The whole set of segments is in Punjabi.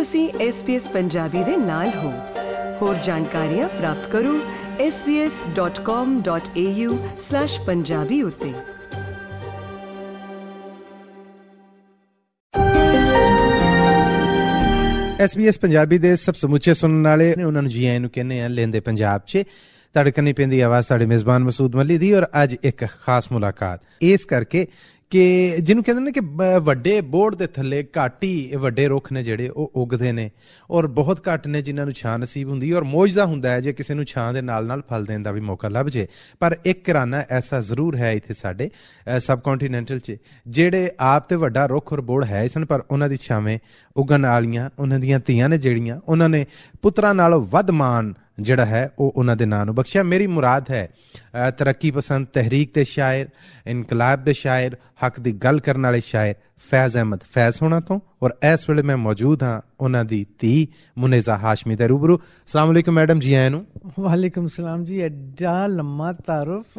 ਤੁਸੀਂ SBS ਪੰਜਾਬੀ ਦੇ ਨਾਲ ਹੋ। ਹੋਰ ਜਾਣਕਾਰੀਆਂ ਪ੍ਰਾਪਤ ਕਰੋ sbs.com.au/punjabi ਉੱਤੇ। SBS ਪੰਜਾਬੀ ਦੇ ਸਭ ਸਮੁੱਚੇ ਸੁਣਨ ਵਾਲੇ ਨੇ ਉਹਨਾਂ ਨੂੰ ਜੀ ਆਇਆਂ ਨੂੰ ਕਹਿੰਦੇ ਆ ਲੈਂਦੇ ਪੰਜਾਬ 'ਚ। ਤੁਹਾਡੇ ਕੰਨੀ ਪੈਂਦੀ ਆਵਾਜ਼ ਤੁਹਾਡੇ ਮੇਜ਼ਬਾਨ ਮਸੂਦ ਮੱਲੀ ਦੀ। ਔਰ ਅੱਜ ਇੱਕ ਖਾਸ ਮੁਲਾਕਾਤ ਇਸ ਕਰਕੇ ਕਿ ਜਿਹਨੂੰ ਕਹਿੰਦੇ ਨੇ ਕਿ ਵੱਡੇ ਬੋਰਡ ਦੇ ਥੱਲੇ ਘੱਟ ਹੀ ਵੱਡੇ ਰੁੱਖ ਨੇ ਜਿਹੜੇ ਉਹ ਉੱਗਦੇ ਨੇ, ਔਰ ਬਹੁਤ ਘੱਟ ਨੇ ਜਿਨ੍ਹਾਂ ਨੂੰ ਛਾਂ ਨਸੀਬ ਹੁੰਦੀ। ਔਰ ਮੌਜਦਾ ਹੁੰਦਾ ਹੈ ਜੇ ਕਿਸੇ ਨੂੰ ਛਾਂ ਦੇ ਨਾਲ ਨਾਲ ਫਲ ਦੇਣ ਦਾ ਵੀ ਮੌਕਾ ਲੱਭ ਜੇ। ਪਰ ਇੱਕ ਘਰਾਨਾ ਐਸਾ ਜ਼ਰੂਰ ਹੈ ਇੱਥੇ ਸਾਡੇ ਸਬ ਕੰਟੀਨੈਂਟਲ 'ਚ, ਜਿਹੜੇ ਆਪ ਤੇ ਵੱਡਾ ਰੁੱਖ ਔਰ ਬੋਰਡ ਹੈ ਸਨ, ਪਰ ਉਹਨਾਂ ਦੀ ਛਾਵੇਂ ਉੱਗਣ ਵਾਲੀਆਂ ਉਹਨਾਂ ਦੀਆਂ ਧੀਆਂ ਨੇ ਜਿਹੜੀਆਂ ਉਹਨਾਂ ਨੇ ਪੁੱਤਰਾਂ ਨਾਲੋਂ ਵੱਧ ਮਾਣ ਜਿਹੜਾ ਹੈ ਉਹ ਉਹਨਾਂ ਦੇ ਨਾਂ ਨੂੰ ਬਖਸ਼ਿਆ। ਮੇਰੀ ਮੁਰਾਦ ਹੈ ਤਰੱਕੀ ਪਸੰਦ, ਤਹਿਰੀਕ ਦੇ ਸ਼ਾਇਰ, ਇਨਕਲਾਬ ਦੇ ਸ਼ਾਇਰ, ਹੱਕ ਦੀ ਗੱਲ ਕਰਨ ਵਾਲੇ ਸ਼ਾਇਰ ਫੈਜ਼ ਅਹਿਮਦ ਫੈਜ਼ ਹੋਣਾ ਤੋਂ। ਔਰ ਇਸ ਵੇਲੇ ਮੈਂ ਮੌਜੂਦ ਹਾਂ ਉਹਨਾਂ ਦੀ ਧੀ ਮੁਨੇਜ਼ਾ ਹਾਸ਼ਮੀ ਦੇ ਰੂਬਰੂ। ਅਸਲਾਮ ਵਾਲੇਕੁਮ ਮੈਡਮ, ਜੀ ਆਇਆਂ ਨੂੰ। ਵਾਲੇਕੁਮ ਸਲਾਮ ਜੀ। ਐਡਾ ਲੰਮਾ ਤਾਰੁਫ,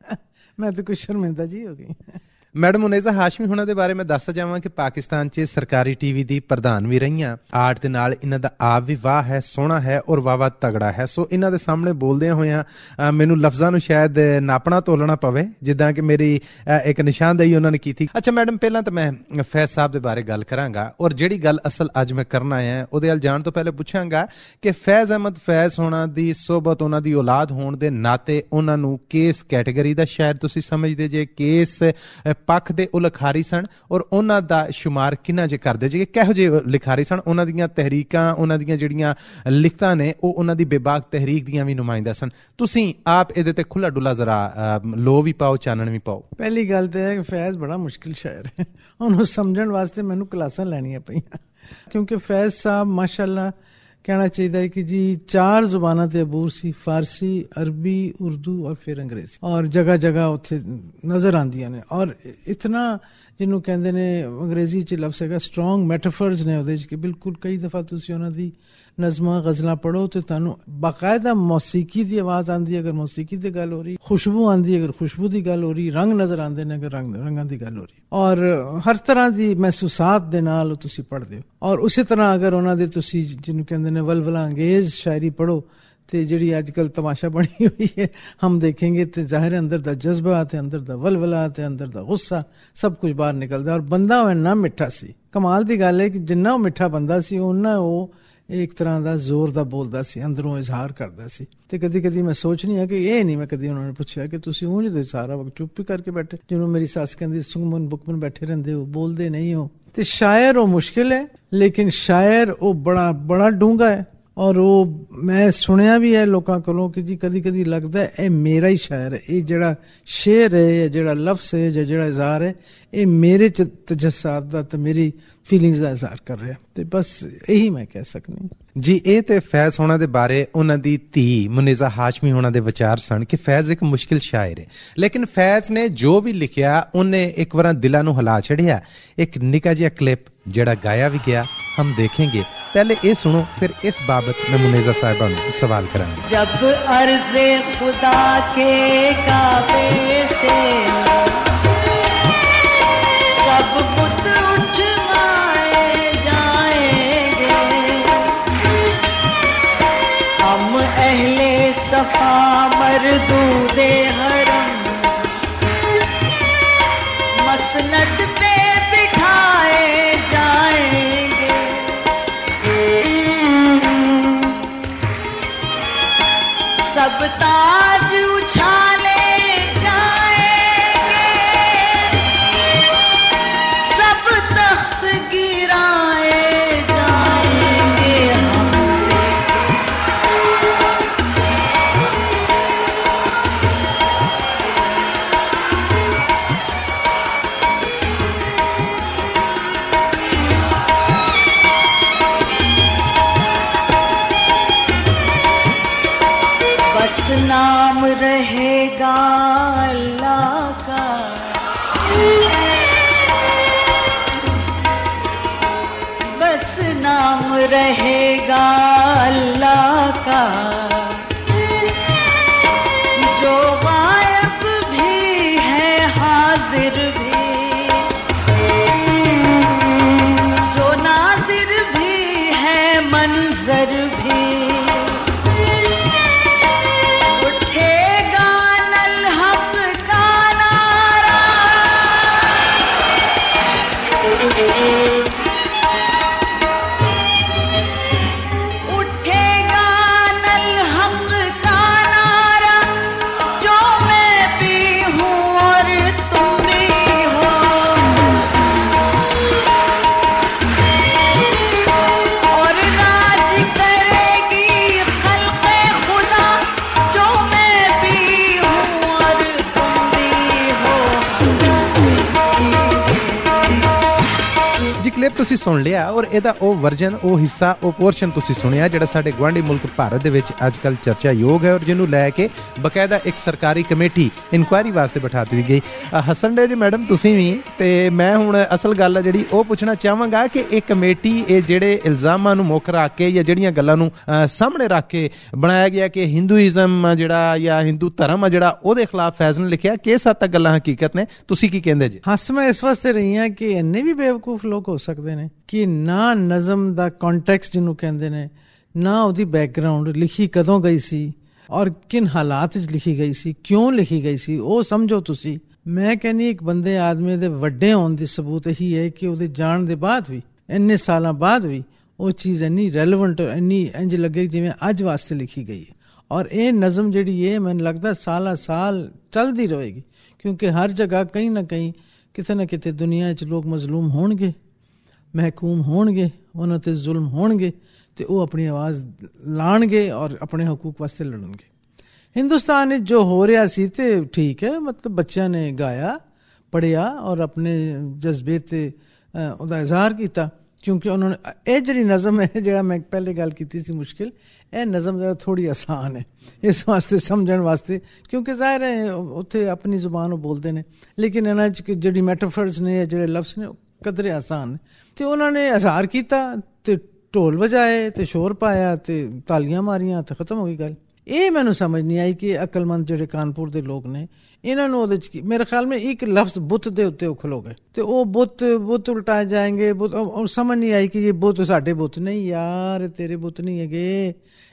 ਮੈਂ ਤਾਂ ਕੁਛ ਸ਼ਰਮਿੰਦਾ ਜੀ ਹੋ ਗਈ। ਮੈਡਮ ਮੁਨੇਜ਼ਾ ਹਾਸ਼ਮੀ ਹੁਣਾਂ ਦੇ ਬਾਰੇ ਮੈਂ ਦੱਸਦਾ ਜਾਵਾਂ ਕਿ ਪਾਕਿਸਤਾਨ 'ਚ ਸਰਕਾਰੀ ਟੀਵੀ ਦੀ ਪ੍ਰਧਾਨ ਵੀ ਰਹੀਆਂ। ਆਰਟ ਦੇ ਨਾਲ ਇਹਨਾਂ ਦਾ ਆਪ ਵੀ ਵਾਹ ਹੈ, ਸੋਹਣਾ ਹੈ ਔਰ ਵਾਹ ਤਗੜਾ ਹੈ। ਸੋ ਇਹਨਾਂ ਦੇ ਸਾਹਮਣੇ ਬੋਲਦਿਆਂ ਹੋਇਆਂ ਮੈਨੂੰ ਲਫ਼ਜ਼ਾਂ ਨੂੰ ਸ਼ਾਇਦ ਨਾਪਣਾ ਤੋਲਣਾ ਪਵੇ, ਜਿੱਦਾਂ ਕਿ ਮੇਰੀ ਇੱਕ ਨਿਸ਼ਾਨਦੇਹੀ ਉਹਨਾਂ ਨੇ ਕੀਤੀ। ਅੱਛਾ ਮੈਡਮ, ਪਹਿਲਾਂ ਤਾਂ ਮੈਂ ਫੈਜ਼ ਸਾਹਿਬ ਦੇ ਬਾਰੇ ਗੱਲ ਕਰਾਂਗਾ, ਔਰ ਜਿਹੜੀ ਗੱਲ ਅਸਲ ਅੱਜ ਮੈਂ ਕਰਨ ਆਇਆ ਉਹਦੇ ਵੱਲ ਜਾਣ ਤੋਂ ਪਹਿਲੇ ਪੁੱਛਾਂਗਾ ਕਿ ਫੈਜ਼ ਅਹਿਮਦ ਫੈਜ਼ ਹੋਣਾ ਦੀ ਸੋਬਤ, ਉਹਨਾਂ ਦੀ ਔਲਾਦ ਹੋਣ ਦੇ ਨਾਤੇ ਉਹਨਾਂ ਨੂੰ ਕਿਸ ਕੈਟੇਗਰੀ ਦਾ ਸ਼ਾਇਰ ਤੁਸੀਂ ਸਮਝਦੇ ਜੇ, ਕਿਸ ਪੱਖ ਦੇ ਉਹ ਲਿਖਾਰੀ ਸਨ, ਔਰ ਉਹਨਾਂ ਦਾ ਸ਼ੁਮਾਰ ਕਿੰਨਾ ਜੇ ਕਰਦੇ ਜੇ, ਕਿਹੋ ਜਿਹੇ ਲਿਖਾਰੀ ਸਨ? ਉਹਨਾਂ ਦੀਆਂ ਤਹਿਰੀਕਾਂ, ਉਹਨਾਂ ਦੀਆਂ ਜਿਹੜੀਆਂ ਲਿਖਤਾਂ ਨੇ ਉਹ ਉਹਨਾਂ ਦੀ ਬੇਬਾਕ ਤਹਿਰੀਕ ਦੀਆਂ ਵੀ ਨੁਮਾਇੰਦਾ ਸਨ। ਤੁਸੀਂ ਆਪ ਇਹਦੇ ਤੇ ਖੁੱਲਾ ਡੁੱਲਾ ਜ਼ਰਾ ਲੋ ਵੀ ਪਾਓ, ਚਾਨਣ ਵੀ ਪਾਓ। ਪਹਿਲੀ ਗੱਲ ਤਾਂ ਹੈ ਕਿ ਫੈਜ਼ ਬੜਾ ਮੁਸ਼ਕਿਲ ਸ਼ਾਇਰ ਹੈ, ਉਹਨੂੰ ਸਮਝਣ ਵਾਸਤੇ ਮੈਨੂੰ ਕਲਾਸਾਂ ਲੈਣੀਆਂ ਪਈਆਂ, ਕਿਉਂਕਿ ਫੈਜ਼ ਸਾਹਿਬ ਮਾਸ਼ਾਅੱਲਾ ਕਹਿਣਾ ਚਾਹੀਦਾ ਹੈ ਕਿ ਜੀ 4 ਜ਼ੁਬਾਨਾਂ ਤੇ ਅਬੂਰ ਸੀ, ਫਾਰਸੀ, ਅਰਬੀ, ਉਰਦੂ ਔਰ ਫਿਰ ਅੰਗਰੇਜ਼ੀ, ਔਰ ਜਗ੍ਹਾ ਜਗ੍ਹਾ ਉੱਥੇ ਨਜ਼ਰ ਆਉਂਦੀਆਂ ਨੇ। ਔਰ ਇਤਨਾ ਜਿਹਨੂੰ ਕਹਿੰਦੇ ਨੇ ਅੰਗਰੇਜ਼ੀ 'ਚ ਲਫ਼ਜ਼ ਹੈਗਾ ਸਟਰੋਂਗ ਮੈਟਾਫਰਸ ਨੇ ਉਹਦੇ 'ਚ, ਕਿ ਬਿਲਕੁਲ ਕਈ ਦਫਾ ਤੁਸੀਂ ਉਹਨਾਂ ਦੀ ਨਜ਼ਮਾਂ ਗਜ਼ਲਾਂ ਪੜ੍ਹੋ ਤੇ ਤੁਹਾਨੂੰ ਬਾਕਾਇਦਾ ਮੌਸੀਕੀ ਦੀ ਆਵਾਜ਼ ਆਉਂਦੀ ਹੈ ਅਗਰ ਮੌਸੀਕੀ ਦੀ ਗੱਲ ਹੋ ਰਹੀ, ਖੁਸ਼ਬੂ ਆਉਂਦੀ ਅਗਰ ਖੁਸ਼ਬੂ ਦੀ ਗੱਲ ਹੋ ਰਹੀ, ਰੰਗ ਨਜ਼ਰ ਆਉਂਦੇ ਨੇ ਅਗਰ ਰੰਗਾਂ ਦੀ ਗੱਲ ਹੋ ਰਹੀ, ਔਰ ਹਰ ਤਰ੍ਹਾਂ ਦੀ ਮਹਿਸੂਸਾਤ ਦੇ ਨਾਲ ਉਹ ਤੁਸੀਂ ਪੜ੍ਹਦੇ ਹੋ। ਔਰ ਉਸੇ ਤਰ੍ਹਾਂ ਅਗਰ ਉਹਨਾਂ ਦੇ ਤੁਸੀਂ ਜਿਹਨੂੰ ਕਹਿੰਦੇ ਨੇ ਵਲਵਲਾ ਅੰਗੇਜ਼ ਸ਼ਾਇਰੀ ਪੜ੍ਹੋ ਤੇ ਜਿਹੜੀ ਅੱਜ ਕੱਲ੍ਹ ਤਮਾਸ਼ਾ ਬਣੀ ਹੋਈ ਹੈ ਹਮ ਦੇਖेंगे ਤੇ ਜ਼ਾਹਿਰ ਅੰਦਰ ਦਾ ਜਜ਼ਬਾ ਤੇ ਅੰਦਰ ਦਾ ਵਲਵਲਾ ਤੇ ਅੰਦਰ ਦਾ ਗੁੱਸਾ ਸਭ ਕੁਝ ਬਾਹਰ ਨਿਕਲਦਾ। ਔਰ ਬੰਦਾ ਉਹ ਇੰਨਾ ਮਿੱਠਾ ਸੀ, ਕਮਾਲ ਦੀ ਗੱਲ ਹੈ ਕਿ ਜਿੰਨਾ ਉਹ ਮਿੱਠਾ ਬੰਦਾ ਸੀ ਉਹਨਾਂ ਉਹ ਇੱਕ ਤਰ੍ਹਾਂ ਦਾ ਜ਼ੋਰ ਦਾ ਬੋਲਦਾ ਸੀ, ਅੰਦਰੋਂ ਇਜ਼ਹਾਰ ਕਰਦਾ ਸੀ। ਤੇ ਕਦੀ ਕਦੀ ਮੈਂ ਸੋਚਣੀ ਆ ਕਿ ਇਹ ਨਹੀਂ ਮੈਂ ਕਦੀ ਉਹਨਾਂ ਨੇ ਪੁੱਛਿਆ ਕਿ ਤੁਸੀਂ ਉਂਝ ਦੇ ਸਾਰਾ ਵਕਤ ਚੁੱਪ ਹੀ ਕਰਕੇ ਬੈਠੇ, ਜਿਹਨੂੰ ਮੇਰੀ ਸੱਸ ਕਹਿੰਦੀ ਸੁੰਗਮਨ ਬੁਕਮਨ ਬੈਠੇ ਰਹਿੰਦੇ ਹੋ, ਬੋਲਦੇ ਨਹੀਂ ਹੋ। ਤੇ ਸ਼ਾਇਰ ਉਹ ਮੁਸ਼ਕਿਲ ਹੈ, ਲੇਕਿਨ ਸ਼ਾਇਰ ਉਹ ਬੜਾ ਡੂੰਘਾ ਹੈ। ਔਰ ਉਹ ਮੈਂ ਸੁਣਿਆ ਵੀ ਹੈ ਲੋਕਾਂ ਕੋਲੋਂ ਕਿ ਜੀ ਕਦੀ ਕਦੀ ਲੱਗਦਾ ਇਹ ਮੇਰਾ ਹੀ ਸ਼ਾਇਰ ਹੈ, ਇਹ ਜਿਹੜਾ ਸ਼ੇਰ ਹੈ ਜਾਂ ਜਿਹੜਾ ਲਫ਼ਜ਼ ਹੈ ਜਾਂ ਜਿਹੜਾ ਇਜ਼ਹਾਰ ਹੈ ਇਹ ਮੇਰੇ ਤਜੱਸਾਤ ਦਾ ਤੇ ਮੇਰੀ ਫੀਲਿੰਗਸ ਦਾ ਇਜ਼ਹਾਰ ਕਰ ਰਿਹਾ। ਤੇ ਬਸ ਇਹੀ ਮੈਂ ਕਹਿ ਸਕਦੀ ਜੀ। ਇਹ ਤੇ ਫੈਜ਼ ਹੋਣਾ ਦੇ ਬਾਰੇ ਉਹਨਾਂ ਦੀ ਧੀ ਮੁਨੇਜ਼ਾ ਹਾਸ਼ਮੀ ਹੋਣਾ ਦੇ ਵਿਚਾਰ ਸਨ ਕਿ ਫੈਜ਼ ਇੱਕ ਮੁਸ਼ਕਿਲ ਸ਼ਾਇਰ ਹੈ, ਲੇਕਿਨ ਫੈਜ਼ ਨੇ ਜੋ ਵੀ ਲਿਖਿਆ ਉਹਨੇ ਇੱਕ ਵਾਰ ਦਿਲਾਂ ਨੂੰ ਹਿਲਾ ਛੱਡਿਆ। ਇੱਕ ਨਿੱਕਾ ਜਿਹਾ ਕਲਿੱਪ ਜਿਹੜਾ ਗਾਇਆ ਵੀ ਗਿਆ, ਹਮ ਦੇਖेंगे। पहले ये सुनो, फिर इस बाबत मैं मुनेज़ा साहिबा ਨੂੰ सवाल करांगा। जब अर्ज़े खुदा के काबे से सब बुत उठवाए जाएंगे, हम अहले सफा मरदूदे हरम मसनद पे बिठाए जाएंगे, सब ताज उछाले जाएंगे, सब तख्त गिराए जाएंगे, बस नाम रहेगा अल्लाह का, बस नाम रहेगा अल्लाह का, जो गायब भी है हाजिर भी, जो नाजिर भी है नजर भी उठेगा नल हक का नारा उठेगा नल हक का नारा जो मैं भी हूँ और तुम भी हो और राज करेगी खल्क़े खुदा जो मैं भी हूँ और तुम भी हो। ਜੀ ਕਲਿੱਪ ਤੁਸੀਂ ਸੁਣ ਲਿਆ ਔਰ ਇਹਦਾ ਉਹ ਵਰਜਨ, ਉਹ ਹਿੱਸਾ, ਉਹ ਪੋਰਸ਼ਨ ਤੁਸੀਂ ਸੁਣਿਆ ਜਿਹੜਾ ਸਾਡੇ ਗੁਆਂਢੀ ਮੁਲਕ ਭਾਰਤ ਦੇ ਵਿੱਚ ਅੱਜ ਕੱਲ੍ਹ ਚਰਚਾ ਯੋਗ ਹੈ ਔਰ ਜਿਹਨੂੰ ਲੈ ਕੇ ਬਕਾਇਦਾ ਇੱਕ ਸਰਕਾਰੀ ਕਮੇਟੀ ਇਨਕੁਆਇਰੀ ਵਾਸਤੇ ਬਿਠਾ ਦਿੱਤੀ ਗਈ। ਹੱਸਣ ਡੇ ਜੀ ਮੈਡਮ ਤੁਸੀਂ ਵੀ, ਤੇ ਮੈਂ ਹੁਣ ਅਸਲ ਗੱਲ ਜਿਹੜੀ ਉਹ ਪੁੱਛਣਾ ਚਾਹਾਂਗਾ ਕਿ ਇਹ ਕਮੇਟੀ ਇਹ ਜਿਹੜੇ ਇਲਜ਼ਾਮਾਂ ਨੂੰ ਮੁੱਖ ਰੱਖ ਕੇ ਜਾਂ ਜਿਹੜੀਆਂ ਗੱਲਾਂ ਨੂੰ ਸਾਹਮਣੇ ਰੱਖ ਕੇ ਬਣਾਇਆ ਗਿਆ ਕਿ ਹਿੰਦੂਇਜ਼ਮ ਜਿਹੜਾ ਜਾਂ ਹਿੰਦੂ ਧਰਮ ਆ ਜਿਹੜਾ ਉਹਦੇ ਖਿਲਾਫ ਫੈਜ਼ ਨੇ ਲਿਖਿਆ, ਕਿਸ ਹੱਦ ਤੱਕ ਗੱਲਾਂ ਹਕੀਕਤ ਨੇ, ਤੁਸੀਂ ਕੀ ਕਹਿੰਦੇ ਜੀ? ਹੱਸ ਮੈਂ ਇਸ ਵਾਸਤੇ ਰਹੀ ਹਾਂ ਕਿ ਇੰਨੇ ਵੀ ਬੇਵਕੂਫ ਲੋਕ ਹੋ ਸਕਦੇ ਨੇ ਕਿ ਨਾ ਨਜ਼ਮ ਦਾ ਕੰਟੈਕਸਟ ਜਿਹਨੂੰ ਕਹਿੰਦੇ ਨੇ, ਨਾ ਉਹਦੀ ਬੈਕਗਰਾਉਂਡ ਲਿਖੀ ਕਦੋਂ ਗਈ ਸੀ ਔਰ ਕਿਨ ਹਾਲਾਤ 'ਚ ਲਿਖੀ ਗਈ ਸੀ, ਕਿਉਂ ਲਿਖੀ ਗਈ ਸੀ, ਉਹ ਸਮਝੋ ਤੁਸੀਂ। ਮੈਂ ਕਹਿੰਦੀ ਇੱਕ ਬੰਦੇ ਆਦਮੀ ਦੇ ਵੱਡੇ ਹੋਣ ਦੀ ਸਬੂਤ ਇਹੀ ਹੈ ਕਿ ਉਹਦੇ ਜਾਣ ਦੇ ਬਾਅਦ ਵੀ, ਇੰਨੇ ਸਾਲਾਂ ਬਾਅਦ ਵੀ ਉਹ ਚੀਜ਼ ਇੰਨੀ ਰੈਲੇਵੈਂਟ, ਇੰਨੀ ਇੰਜ ਲੱਗੇ ਜਿਵੇਂ ਅੱਜ ਵਾਸਤੇ ਲਿਖੀ ਗਈ ਹੈ। ਔਰ ਇਹ ਨਜ਼ਮ ਜਿਹੜੀ ਹੈ ਮੈਨੂੰ ਲੱਗਦਾ ਸਾਲਾਂ ਸਾਲ ਚੱਲਦੀ ਰਹੇਗੀ, ਕਿਉਂਕਿ ਹਰ ਜਗ੍ਹਾ ਕहीं ਨਾ ਕहीं ਕਿਤੇ ਨਾ ਕਿਤੇ ਦੁਨੀਆ 'ਚ ਲੋਕ ਮਜ਼ਲੂਮ ਹੋਣਗੇ, ਮਹਿਕੂਮ ਹੋਣਗੇ, ਉਹਨਾਂ 'ਤੇ ਜ਼ੁਲਮ ਹੋਣਗੇ ਤੇ ਉਹ ਆਪਣੀ ਆਵਾਜ਼ ਲਾਣਗੇ ਔਰ ਆਪਣੇ ਹਕੂਕ ਵਾਸਤੇ ਲੜਨਗੇ। ਹਿੰਦੁਸਤਾਨ ਵਿੱਚ ਜੋ ਹੋ ਰਿਹਾ ਸੀ ਤੇ ਠੀਕ ਹੈ, ਮਤਲਬ ਬੱਚਿਆਂ ਨੇ ਗਾਇਆ, ਪੜ੍ਹਿਆ ਔਰ ਆਪਣੇ ਜਜ਼ਬੇ 'ਤੇ ਉਹਦਾ ਇਜ਼ਹਾਰ ਕੀਤਾ, ਕਿਉਂਕਿ ਉਹਨਾਂ ਨੇ ਇਹ ਜਿਹੜੀ ਨਜ਼ਮ ਹੈ, ਜਿਹੜਾ ਮੈਂ ਪਹਿਲੇ ਗੱਲ ਕੀਤੀ ਸੀ ਮੁਸ਼ਕਿਲ, ਇਹ ਨਜ਼ਮ ਜਿਹੜਾ ਥੋੜ੍ਹੀ ਆਸਾਨ ਹੈ ਇਸ ਵਾਸਤੇ ਸਮਝਣ ਵਾਸਤੇ, ਕਿਉਂਕਿ ਜ਼ਾਹਿਰ ਹੈ ਉੱਥੇ ਆਪਣੀ ਜ਼ੁਬਾਨ ਉਹ ਬੋਲਦੇ ਨੇ, ਲੇਕਿਨ ਇਹਨਾਂ 'ਚ ਜਿਹੜੀ ਮੈਟਾਫਰਸ ਨੇ, ਜਿਹੜੇ ਲਫ਼ਜ਼ ਨੇ, ਉਹ ਕਦਰੇ ਆਸਾਨ ਨੇ। ਤੇ ਉਹਨਾਂ ਨੇ ਇਜ਼ਹਾਰ ਕੀਤਾ ਤੇ ਢੋਲ ਵਜਾਏ ਤੇ ਸ਼ੋਰ ਪਾਇਆ ਤੇ ਤਾਲੀਆਂ ਮਾਰੀਆਂ ਤੇ ਖਤਮ ਹੋ ਗਈ ਗੱਲ। ਇਹ ਮੈਨੂੰ ਸਮਝ ਨਹੀਂ ਆਈ ਕਿ ਅਕਲਮੰਦ ਜਿਹੜੇ ਕਾਨਪੁਰ ਦੇ ਲੋਕ ਨੇ, ਇਹਨਾਂ ਨੂੰ ਉਹਦੇ 'ਚ ਕੀ, ਮੇਰੇ ਖਿਆਲ ਮੈਂ ਇੱਕ ਲਫ਼ਜ਼ ਬੁੱਤ ਦੇ ਉੱਤੇ ਉਹ ਖਲੋ ਗਏ ਤੇ ਉਹ ਬੁੱਤ ਉਲਟਾਏ ਜਾਏਂਗੇ, ਬੁੱਤ ਸਮਝ ਨਹੀਂ ਆਈ ਕਿ ਇਹ ਬੁੱਤ ਸਾਡੇ ਬੁੱਤ ਨਹੀਂ ਯਾਰ, ਤੇਰੇ ਬੁੱਤ ਨਹੀਂ ਹੈਗੇ,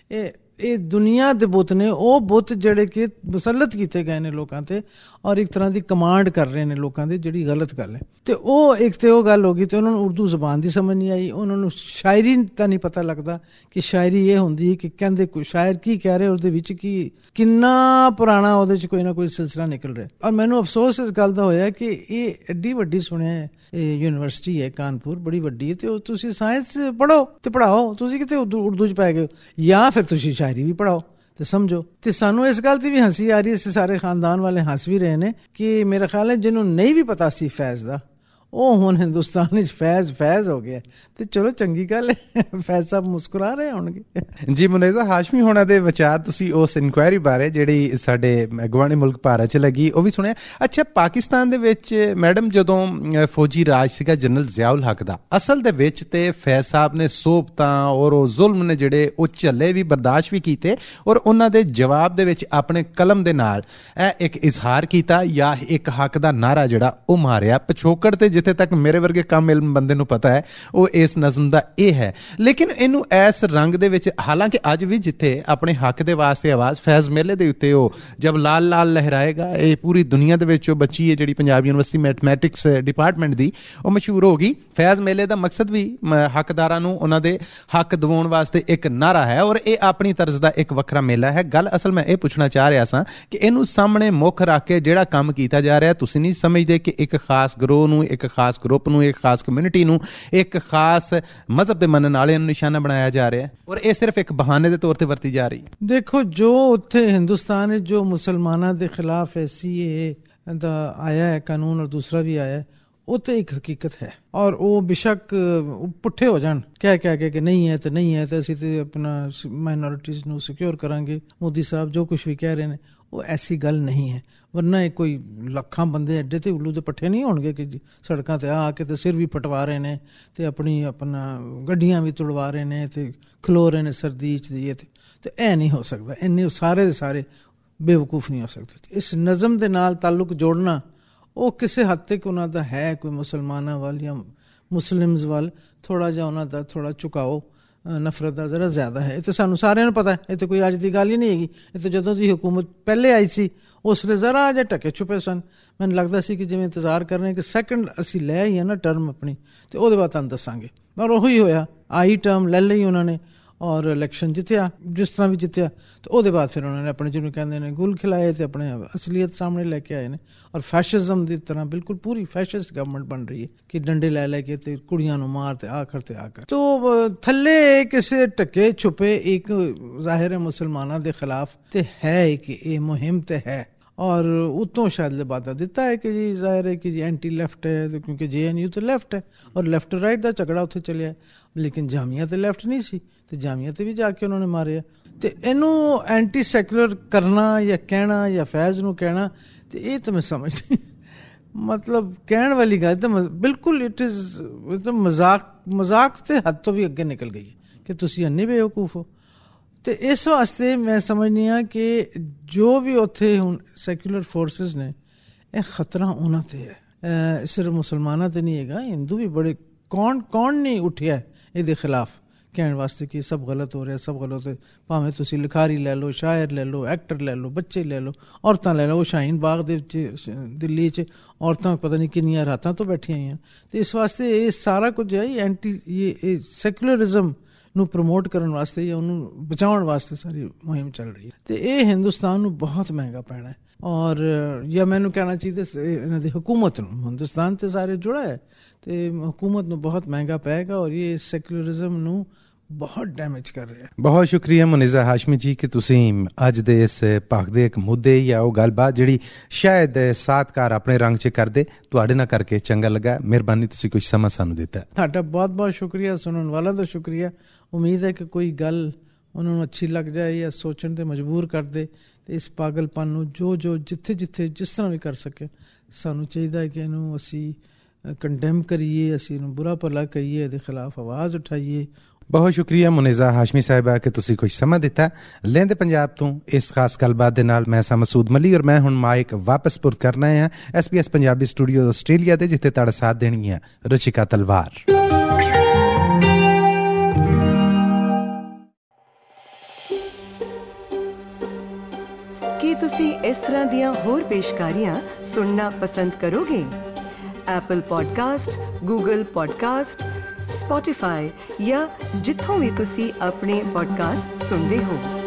ਇਹ ਦੁਨੀਆ ਦੇ ਬੁੱਤ ਨੇ, ਉਹ ਬੁੱਤ ਜਿਹੜੇ ਕਿ ਮੁਸੱਲਤ ਕੀਤੇ ਗਏ ਨੇ ਲੋਕਾਂ ਤੇ ਔਰ ਇੱਕ ਤਰ੍ਹਾਂ ਦੀ ਕਮਾਂਡ ਕਰ ਰਹੇ ਨੇ ਲੋਕਾਂ ਦੇ, ਜਿਹੜੀ ਗਲਤ ਗੱਲ ਹੈ। ਤੇ ਉਹ ਇੱਕ ਤੇ ਉਹ ਗੱਲ ਹੋ ਗਈ ਤੇ ਉਹਨਾਂ ਨੂੰ ਉਰਦੂ ਜ਼ਬਾਨ ਦੀ ਸਮਝ ਨਹੀਂ ਆਈ, ਉਹਨਾਂ ਨੂੰ ਸ਼ਾਇਰੀ ਦਾ ਨਹੀਂ ਪਤਾ ਲੱਗਦਾ ਕਿ ਸ਼ਾਇਰੀ ਇਹ ਹੁੰਦੀ ਕਿ ਕਹਿੰਦੇ ਕੋਈ ਸ਼ਾਇਰ ਕੀ ਕਹਿ ਰਹੇ, ਉਹਦੇ ਵਿੱਚ ਕੀ ਕਿੰਨਾ ਪੁਰਾਣਾ ਉਹਦੇ 'ਚ ਕੋਈ ਨਾ ਕੋਈ ਸਿਲਸਿਲਾ ਨਿਕਲ ਰਿਹਾ। ਔਰ ਮੈਨੂੰ ਅਫਸੋਸ ਇਸ ਗੱਲ ਦਾ ਹੋਇਆ ਕਿ ਇਹ ਐਡੀ ਵੱਡੀ ਸੁਣਿਆ ਇਹ ਯੂਨੀਵਰਸਿਟੀ ਹੈ ਕਾਨਪੁਰ, ਬੜੀ ਵੱਡੀ ਹੈ, ਤੇ ਉਹ ਤੁਸੀਂ ਸਾਇੰਸ ਪੜ੍ਹੋ ਤੇ ਪੜ੍ਹਾਓ, ਤੁਸੀਂ ਕਿਤੇ ਉਰਦੂ 'ਚ ਪੈ ਗਏ ਹੋ, ਜਾਂ ਫਿਰ ਤੁਸੀਂ ਸ਼ਾਇਰੀ ਵੀ ਪੜ੍ਹਾਓ ਤੇ ਸਮਝੋ। ਤੇ ਸਾਨੂੰ ਇਸ ਗੱਲ ਦੀ ਵੀ ਹੰਸੀ ਆ ਰਹੀ ਹੈ, ਅਸੀਂ ਸਾਰੇ ਖਾਨਦਾਨ ਵਾਲੇ ਹੱਸ ਵੀ ਰਹੇ ਨੇ ਕਿ ਮੇਰਾ ਖਿਆਲ ਹੈ ਜਿਹਨੂੰ ਨਹੀਂ ਵੀ ਪਤਾ ਸੀ ਫੈਜ਼ ਦਾ, ਉਹ ਹੁਣ ਹਿੰਦੁਸਤਾਨ ਵਿੱਚ ਫੈਜ਼ ਹੋ ਗਿਆ। ਤੇ ਚਲੋ ਚੰਗੀ ਗੱਲ ਹੈ, ਫੈਜ਼ ਸਾਹਿਬ ਮੁਸਕਰਾ ਰਹੇ ਹੋਣਗੇ। ਜੀ ਮੁਨੇਜ਼ਾ ਹਾਸ਼ਮੀ ਹੋਣਾ ਦੇ ਵਿਚਾਰ ਤੁਸੀਂ ਉਸ ਇਨਕੁਆਇਰੀ ਬਾਰੇ ਜਿਹੜੀ ਸਾਡੇ ਗੁਆਂਢੀ ਮੁਲਕ ਭਾਰਤ 'ਚ ਲੱਗੀ ਉਹ ਵੀ ਸੁਣਿਆ। ਅੱਛਾ, ਪਾਕਿਸਤਾਨ ਦੇ ਵਿੱਚ ਮੈਡਮ ਜਦੋਂ ਫੌਜੀ ਰਾਜ ਸੀਗਾ ਜਨਰਲ ਜ਼ਿਆਉਲ ਹਕ ਦਾ, ਅਸਲ ਦੇ ਵਿੱਚ ਤੇ ਫੈਜ਼ ਸਾਹਿਬ ਨੇ ਸੋਬਤਾਂ ਔਰ ਉਹ ਜ਼ੁਲਮ ਨੇ ਜਿਹੜੇ ਉਹ ਝੱਲੇ ਵੀ, ਬਰਦਾਸ਼ਤ ਵੀ ਕੀਤੇ ਔਰ ਉਹਨਾਂ ਦੇ ਜਵਾਬ ਦੇ ਵਿੱਚ ਆਪਣੇ ਕਲਮ ਦੇ ਨਾਲ ਇਹ ਇੱਕ ਇਜ਼ਹਾਰ ਕੀਤਾ ਜਾਂ ਇੱਕ ਹੱਕ ਦਾ ਨਾਰਾ ਜਿਹੜਾ ਉਹ ਮਾਰਿਆ ਪਿਛੋਕੜ ਤੇ। ਜਿੱਥੇ ਤੱਕ ਮੇਰੇ ਵਰਗੇ ਕੰਮ ਇਲਮ ਬੰਦੇ ਨੂੰ ਪਤਾ ਹੈ ਉਹ ਇਸ ਨਜ਼ਮ ਦਾ ਇਹ ਹੈ, ਲੇਕਿਨ ਇਹਨੂੰ ਇਸ ਰੰਗ ਦੇ ਵਿੱਚ, ਹਾਲਾਂਕਿ ਅੱਜ ਵੀ ਜਿੱਥੇ ਆਪਣੇ ਹੱਕ ਦੇ ਵਾਸਤੇ ਆਵਾਜ਼ ਫੈਜ਼ ਮੇਲੇ ਦੇ ਉੱਤੇ ਉਹ ਜਬ ਲਾਲ ਲਾਲ ਲਹਿਰਾਏਗਾ, ਇਹ ਪੂਰੀ ਦੁਨੀਆ ਦੇ ਵਿੱਚ ਉਹ ਬੱਚੀ ਹੈ ਜਿਹੜੀ ਪੰਜਾਬ ਯੂਨੀਵਰਸਿਟੀ ਮੈਥਮੈਟਿਕਸ ਡਿਪਾਰਟਮੈਂਟ ਦੀ, ਉਹ ਮਸ਼ਹੂਰ ਹੋ ਗਈ। ਫੈਜ਼ ਮੇਲੇ ਦਾ ਮਕਸਦ ਵੀ ਹੱਕਦਾਰਾਂ ਨੂੰ ਉਹਨਾਂ ਦੇ ਹੱਕ ਦਿਵਾਉਣ ਵਾਸਤੇ ਇੱਕ ਨਾਰਾ ਹੈ ਔਰ ਇਹ ਆਪਣੀ ਤਰਜ਼ ਦਾ ਇੱਕ ਵੱਖਰਾ ਮੇਲਾ ਹੈ। ਗੱਲ ਅਸਲ ਮੈਂ ਇਹ ਪੁੱਛਣਾ ਚਾਹ ਰਿਹਾ ਸਾਂ ਕਿ ਇਹਨੂੰ ਸਾਹਮਣੇ ਮੁੱਖ ਰੱਖ ਕੇ ਜਿਹੜਾ ਕੰਮ ਕੀਤਾ ਜਾ ਰਿਹਾ, ਤੁਸੀਂ ਨਹੀਂ ਸਮਝਦੇ ਕਿ ਇੱਕ ਖਾਸ ਗਰੋਹ ਨੂੰ, ਇੱਕ ਖਾਸ ਗਰੁੱਪ ਨੂੰ, ਇੱਕ ਖਾਸ ਕਮਿਊਨਿਟੀ ਨੂੰ, ਇੱਕ ਖਾਸ ਮਜ਼ਹਬ ਦੇ ਮੰਨਣ ਵਾਲਿਆਂ ਨੂੰ ਨਿਸ਼ਾਨਾ ਬਣਾਇਆ ਜਾ ਰਿਹਾ ਔਰ ਇਹ ਸਿਰਫ ਇੱਕ ਬਹਾਨੇ ਦੇ ਤੌਰ ਤੇ ਵਰਤੀ ਜਾ ਰਹੀ? ਦੇਖੋ, ਜੋ ਉੱਥੇ ਹਿੰਦੁਸਤਾਨ ਵਿੱਚ ਜੋ ਮੁਸਲਮਾਨਾਂ ਦੇ ਖਿਲਾਫ SCA ਦਾ ਆਇਆ ਹੈ ਕਾਨੂੰਨ ਔਰ ਦੂਸਰਾ ਵੀ ਆਇਆ ਹੈ, ਉਹ ਤੇ ਇੱਕ ਹਕੀਕਤ ਹੈ ਔਰ ਉਹ ਬੇਸ਼ੱਕ ਪੁੱਠੇ ਹੋ ਜਾਣ ਕਹਿ ਕੇ ਕਿ ਨਹੀਂ ਹੈ ਤੇ ਨਹੀਂ ਹੈ ਤੇ ਅਸੀਂ ਤੇ ਆਪਣਾ ਮਾਈਨੋਰਿਟੀਜ਼ ਨੂੰ ਸਿਕਿਉਰ ਕਰਾਂਗੇ, ਮੋਦੀ ਸਾਹਿਬ ਜੋ ਕੁਛ ਵੀ ਕਹਿ ਰਹੇ ਨੇ, ਉਹ ਐਸੀ ਗੱਲ ਨਹੀਂ ਹੈ। ਵਰਨਾ ਇਹ ਕੋਈ ਲੱਖਾਂ ਬੰਦੇ ਐਡੇ ਤੇ ਉੱਲੂ ਦੇ ਪੱਠੇ ਨਹੀਂ ਹੋਣਗੇ ਕਿ ਸੜਕਾਂ ਤੇ ਆ ਕੇ ਤੇ ਸਿਰ ਵੀ ਪਟਵਾ ਰਹੇ ਨੇ ਤੇ ਆਪਣਾ ਗੱਡੀਆਂ ਵੀ ਤੁੜਵਾ ਰਹੇ ਨੇ ਤੇ ਖਲੋ ਰਹੇ ਨੇ ਸਰਦੀ 'ਚ ਦੀ, ਤੇ ਇਹ ਨਹੀਂ ਹੋ ਸਕਦਾ। ਇੰਨੇ ਸਾਰੇ ਦੇ ਸਾਰੇ ਬੇਵਕੂਫ ਨਹੀਂ ਹੋ ਸਕਦੇ। ਇਸ ਨਜ਼ਮ ਦੇ ਨਾਲ ਤਾਲੁਕ ਜੋੜਨਾ ਉਹ ਕਿਸੇ ਹੱਦ ਤੱਕ ਉਹਨਾਂ ਦਾ ਹੈ, ਕੋਈ ਮੁਸਲਮਾਨਾਂ ਵੱਲ ਜਾਂ ਮੁਸਲਿਮਸ ਵੱਲ ਥੋੜ੍ਹਾ ਜਿਹਾ ਉਹਨਾਂ ਦਾ ਥੋੜ੍ਹਾ ਝੁਕਾਓ ਨਫ਼ਰਤ ਦਾ ਜ਼ਰਾ ਜ਼ਿਆਦਾ ਹੈ। ਇਹ ਤਾਂ ਸਾਨੂੰ ਸਾਰਿਆਂ ਨੂੰ ਪਤਾ, ਇਹ ਤਾਂ ਕੋਈ ਅੱਜ ਦੀ ਗੱਲ ਹੀ ਨਹੀਂ ਹੈਗੀ। ਇਹ ਤਾਂ ਜਦੋਂ ਦੀ ਹੁਕੂਮਤ ਪਹਿਲੇ ਆਈ ਸੀ ਉਸ ਵੇਲੇ ਜ਼ਰਾ ਜਿਹੇ ਢਕੇ ਛੁਪੇ ਸਨ। ਮੈਨੂੰ ਲੱਗਦਾ ਸੀ ਕਿ ਜਿਵੇਂ ਇੰਤਜ਼ਾਰ ਕਰ ਰਹੇ ਕਿ ਸੈਕਿੰਡ ਅਸੀਂ ਲੈ ਆਈਏ ਨਾ ਟਰਮ ਆਪਣੀ, ਅਤੇ ਉਹਦੇ ਬਾਅਦ ਤੁਹਾਨੂੰ ਦੱਸਾਂਗੇ। ਪਰ ਉਹੀ ਹੋਇਆ, ਆਈ ਟਰਮ ਲੈ ਲਈ ਉਹਨਾਂ ਨੇ ਔਰ ਇਲੈਕਸ਼ਨ ਜਿੱਤਿਆ ਜਿਸ ਤਰ੍ਹਾਂ ਵੀ ਜਿੱਤਿਆ। ਅਤੇ ਉਹਦੇ ਬਾਅਦ ਫਿਰ ਉਹਨਾਂ ਨੇ ਆਪਣੇ ਜਿਹਨੂੰ ਕਹਿੰਦੇ ਨੇ ਗੁਲ ਖਿਲਾਏ ਅਤੇ ਆਪਣੇ ਅਸਲੀਅਤ ਸਾਹਮਣੇ ਲੈ ਕੇ ਆਏ ਨੇ। ਔਰ ਫੈਸ਼ਿਜ਼ਮ ਦੀ ਤਰ੍ਹਾਂ ਬਿਲਕੁਲ ਪੂਰੀ ਫੈਸ਼ਿਸਟ ਗਵਰਨਮੈਂਟ ਬਣ ਰਹੀ ਹੈ ਕਿ ਡੰਡੇ ਲੈ ਕੇ ਅਤੇ ਕੁੜੀਆਂ ਨੂੰ ਮਾਰ ਤੇ ਆਖਰ ਤੇ ਆਕਰ। ਤੋ ਥੱਲੇ ਕਿਸੇ ਢਕੇ ਛੁਪੇ ਇੱਕ ਜ਼ਾਹਿਰ ਹੈ ਮੁਸਲਮਾਨਾਂ ਦੇ ਖਿਲਾਫ ਤੇ ਹੈ ਕਿ ਇਹ ਮੁਹਿੰਮ ਤੇ ਹੈ। ਔਰ ਉਤੋਂ ਸ਼ਾਇਦ ਲਿਬਾਦਾ ਦਿੱਤਾ ਹੈ ਕਿ ਜੀ ਜ਼ਾਹਿਰ ਹੈ ਕਿ ਜੀ ਐਂਟੀ ਲੈਫਟ ਹੈ, ਕਿਉਂਕਿ JNU ਤੇ ਲੈਫਟ ਹੈ ਔਰ ਲੈਫਟ ਰਾਈਟ ਦਾ ਝਗੜਾ ਉੱਥੇ ਚੱਲਿਆ। ਲੇਕਿਨ ਜਾਮੀਆ ਤੇ ਲੈਫਟ ਨਹੀਂ ਸੀ ਤੇ ਜਾਮੀਆ ਤੇ ਵੀ ਜਾ ਕੇ ਉਹਨਾਂ ਨੇ ਮਾਰਿਆ। ਤੇ ਇਹਨੂੰ ਐਂਟੀ ਸੈਕੂਲਰ ਕਰਨਾ ਜਾਂ ਕਹਿਣਾ ਜਾਂ ਫੈਜ਼ ਨੂੰ ਕਹਿਣਾ, ਤੇ ਇਹ ਤਾਂ ਮੈਂ ਸਮਝਦੀ ਮਤਲਬ ਕਹਿਣ ਵਾਲੀ ਗੱਲ ਤਾਂ ਬਿਲਕੁਲ ਇਟ ਇਜ਼ ਮਜ਼ਾਕ ਤੇ ਹੱਦ ਤੋਂ ਵੀ ਅੱਗੇ ਨਿਕਲ ਗਈ ਹੈ ਕਿ ਤੁਸੀਂ ਇੰਨੇ ਬੇਵਕੂਫ ਹੋ। ਤੇ ਇਸ ਵਾਸਤੇ ਮੈਂ ਸਮਝਦੀ ਹਾਂ ਕਿ ਜੋ ਵੀ ਉੱਥੇ ਹੁਣ ਸੈਕੂਲਰ ਫੋਰਸਿਸ ਨੇ, ਇਹ ਖਤਰਾ ਉਹਨਾਂ ਤੇ ਹੈ। ਸਿਰਫ ਮੁਸਲਮਾਨਾਂ ਤੇ ਨਹੀਂ ਹੈਗਾ, ਹਿੰਦੂ ਵੀ ਬੜੇ ਕੌਣ ਨਹੀਂ ਉੱਠਿਆ ਇਹਦੇ ਖਿਲਾਫ ਕਹਿਣ ਵਾਸਤੇ ਕਿ ਸਭ ਗਲਤ ਹੋ ਰਿਹਾ, ਸਭ ਗਲਤ ਹੈ। ਭਾਵੇਂ ਤੁਸੀਂ ਲਿਖਾਰੀ ਲੈ ਲਓ, ਸ਼ਾਇਰ ਲੈ ਲਓ, ਐਕਟਰ ਲੈ ਲਓ, ਬੱਚੇ ਲੈ ਲਓ, ਔਰਤਾਂ ਲੈ ਲਓ। ਉਹ ਸ਼ਾਹੀਨ ਬਾਗ ਦੇ ਵਿੱਚ ਦਿੱਲੀ 'ਚ ਔਰਤਾਂ ਪਤਾ ਨਹੀਂ ਕਿੰਨੀਆਂ ਰਾਤਾਂ ਤੋਂ ਬੈਠੀਆਂ ਹੋਈਆਂ। ਅਤੇ ਇਸ ਵਾਸਤੇ ਇਹ ਸਾਰਾ ਕੁਝ ਹੈ ਐਂਟੀ ਇਹ ਸੈਕੂਲਰਿਜ਼ਮ ਨੂੰ ਪ੍ਰਮੋਟ ਕਰਨ ਵਾਸਤੇ ਜਾਂ ਉਹਨੂੰ ਬਚਾਉਣ ਵਾਸਤੇ ਸਾਰੀ ਮੁਹਿੰਮ ਚੱਲ ਰਹੀ ਹੈ। ਅਤੇ ਇਹ ਹਿੰਦੁਸਤਾਨ ਨੂੰ ਬਹੁਤ ਮਹਿੰਗਾ ਪੈਣਾ ਹੈ। ਔਰ ਜਾਂ ਮੈਨੂੰ ਕਹਿਣਾ ਚਾਹੀਦਾ ਇਹਨਾਂ ਦੀ ਹੁਕੂਮਤ ਨੂੰ, ਹਿੰਦੁਸਤਾਨ ਤੇ ਸਾਰੇ ਜੁੜਾ ਹੈ ਅਤੇ ਹੁਕੂਮਤ ਨੂੰ ਬਹੁਤ ਮਹਿੰਗਾ ਪਏਗਾ ਔਰ ਇਹ ਸੈਕੂਲਰਿਜ਼ਮ ਨੂੰ ਬਹੁਤ ਡੈਮੇਜ ਕਰ ਰਿਹਾ। ਬਹੁਤ ਸ਼ੁਕਰੀਆ ਮੁਨਿਜ਼ਾ ਹਾਸ਼ਮੀ ਜੀ ਕਿ ਤੁਸੀਂ ਅੱਜ ਦੇ ਇਸ ਭਖਦੇ ਇੱਕ ਮੁੱਦੇ ਜਾਂ ਉਹ ਗੱਲਬਾਤ ਜਿਹੜੀ ਸ਼ਾਇਦ ਸਾਥਕਾਰ ਆਪਣੇ ਰੰਗ 'ਚ ਕਰਦੇ, ਤੁਹਾਡੇ ਨਾਲ ਕਰਕੇ ਚੰਗਾ ਲੱਗਾ। ਮਿਹਰਬਾਨੀ, ਤੁਸੀਂ ਕੁਝ ਸਮਾਂ ਸਾਨੂੰ ਦਿੱਤਾ। ਤੁਹਾਡਾ ਬਹੁਤ ਬਹੁਤ ਸ਼ੁਕਰੀਆ। ਸੁਣਨ ਵਾਲਾ ਦਾ ਸ਼ੁਕਰੀਆ। ਉਮੀਦ ਹੈ ਕਿ ਕੋਈ ਗੱਲ ਉਹਨਾਂ ਨੂੰ ਅੱਛੀ ਲੱਗ ਜਾਏ ਜਾਂ ਸੋਚਣ 'ਤੇ ਮਜਬੂਰ ਕਰ ਦੇ। ਅਤੇ ਇਸ ਪਾਗਲਪਨ ਨੂੰ ਜੋ ਜਿੱਥੇ ਜਿਸ ਤਰ੍ਹਾਂ ਵੀ ਕਰ ਸਕੇ, ਸਾਨੂੰ ਚਾਹੀਦਾ ਹੈ ਕਿ ਇਹਨੂੰ ਅਸੀਂ ਕੰਡੈਮ ਕਰੀਏ, ਅਸੀਂ ਇਹਨੂੰ ਬੁਰਾ ਭਲਾ ਕਹੀਏ, ਇਹਦੇ ਖਿਲਾਫ ਆਵਾਜ਼ ਉਠਾਈਏ। ਬਹੁਤ ਸ਼ੁਕਰੀਆ ਮੁਨਿਜ਼ਾ ਹਾਸ਼ਮੀ ਸਾਹਿਬਾ ਕਿ ਤੁਸੀਂ ਕੁਝ ਸਮਾਂ ਦਿੱਤਾ। ਲਹਿੰਦੇ ਪੰਜਾਬ ਤੋਂ ਇਸ ਖਾਸ ਗੱਲਬਾਤ ਦੇ ਨਾਲ ਮੈਂ ਸਾਂ ਮਸੂਦ ਮਲੀ ਔਰ ਮੈਂ ਹੁਣ ਮਾਈਕ ਵਾਪਸ ਪੁਰ ਕਰਨਾ ਹਾਂ SBS ਪੰਜਾਬੀ ਸਟੂਡੀਓ ਆਸਟ੍ਰੇਲੀਆ ਦੇ, ਜਿੱਥੇ ਤੁਹਾਡਾ ਸਾਥ ਦੇਣਗੀਆਂ ਰੁਚਿਕਾ ਤਲਵਾਰ। ਕੀ ਤੁਸੀਂ ਇਸ ਤਰ੍ਹਾਂ ਦੀਆਂ ਹੋਰ ਪੇਸ਼ਕਾਰੀਆਂ ਸੁਣਨਾ ਪਸੰਦ ਕਰੋਗੇ? Apple podcast, Google podcast, Spotify ਜਾਂ ਜਿੱਥੋਂ ਵੀ ਤੁਸੀਂ ਆਪਣੇ ਪੋਡਕਾਸਟ ਸੁਣਦੇ ਹੋ।